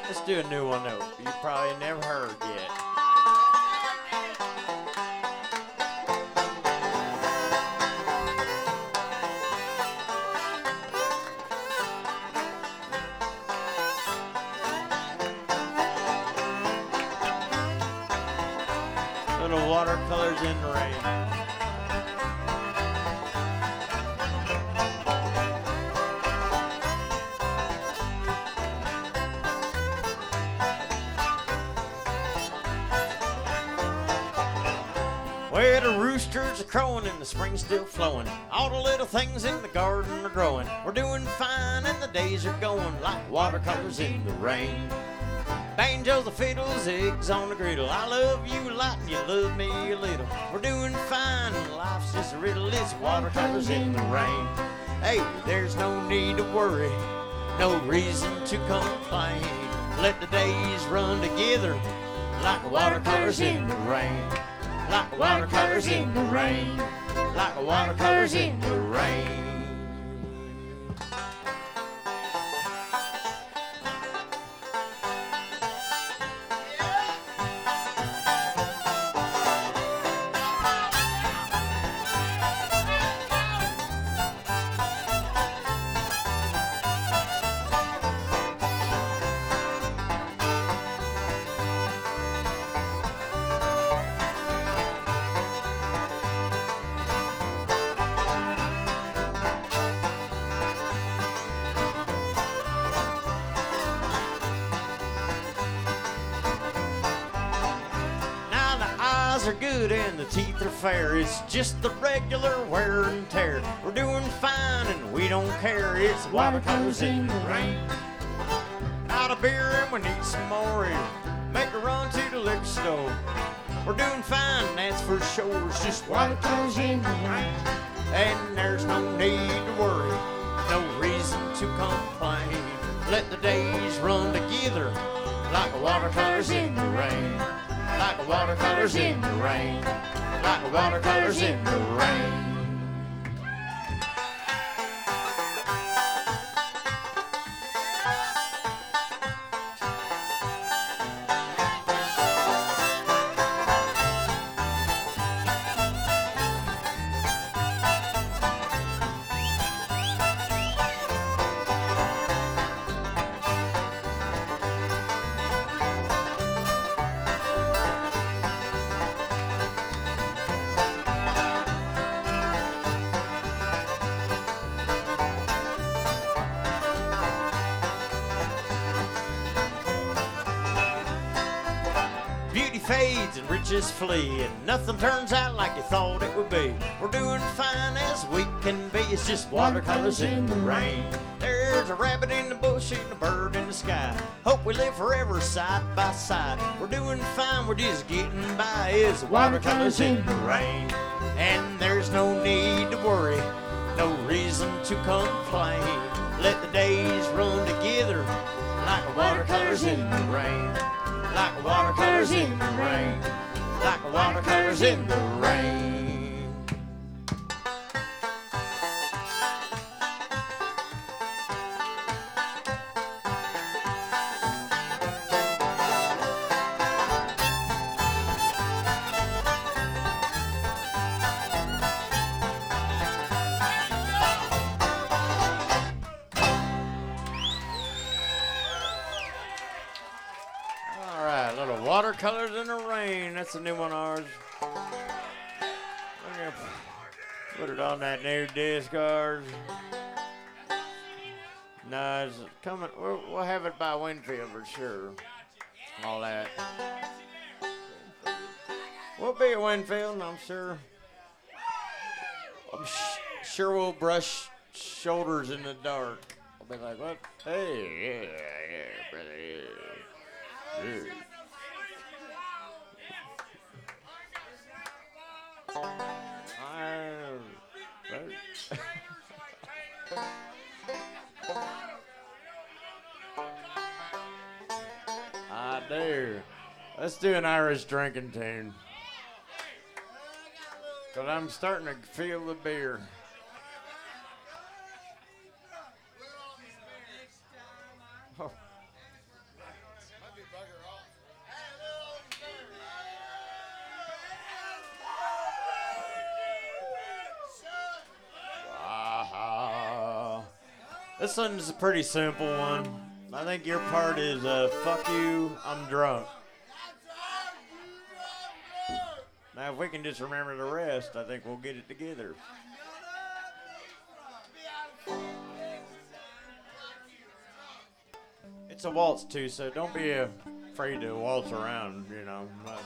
Let's do a new one that you probably never heard yet. Little watercolors in the rain. Where the roosters are crowing and the spring's still flowing. All the little things in the garden are growing. We're doing fine and the days are going like watercolors in the rain. Banjos, the fiddles, eggs on the griddle. I love you a lot and you love me a little. We're doing fine and life's just a riddle. It's watercolors in the rain. Hey, there's no need to worry, no reason to complain. Let the days run together like watercolors in the rain. Like watercolors in the rain. Like watercolors in the rain. Are good and the teeth are fair. It's just the regular wear and tear. We're doing fine and we don't care. It's watercolors in the rain. Out of beer and we need some more. Make a run to the liquor store. We're doing fine, that's for sure. It's just watercolors in the rain. And there's no need to worry, no reason to complain. Let the days run together like watercolors in the rain. Like watercolors in the rain. Like watercolors in the rain. Beauty fades and riches flee, and nothing turns out like you thought it would be. We're doing fine as we can be. It's just watercolors in the rain. There's a rabbit in the bush and a bird in the sky. Hope we live forever side by side. We're doing fine, we're just getting by. It's watercolors in the rain. And there's no need to worry, no reason to complain. Let the days run together like watercolors in the rain. Like watercolors in the rain. Like watercolors in the rain. Watercolors in the rain. That's a new one of ours. We're gonna put it on that new disc ours. No, it's coming. We'll have it by Winfield for sure. All that. We'll be at Winfield, I'm sure. I'm sure we'll brush shoulders in the dark. I'll be like, what? Hey, yeah, brother, yeah. I do. Let's do an Irish drinking tune. Because I'm starting to feel the beer. Oh. This one's a pretty simple one. I think your part is fuck you, I'm drunk. Now, if we can just remember the rest, I think we'll get it together. It's a waltz, too, so don't be afraid to waltz around, you know.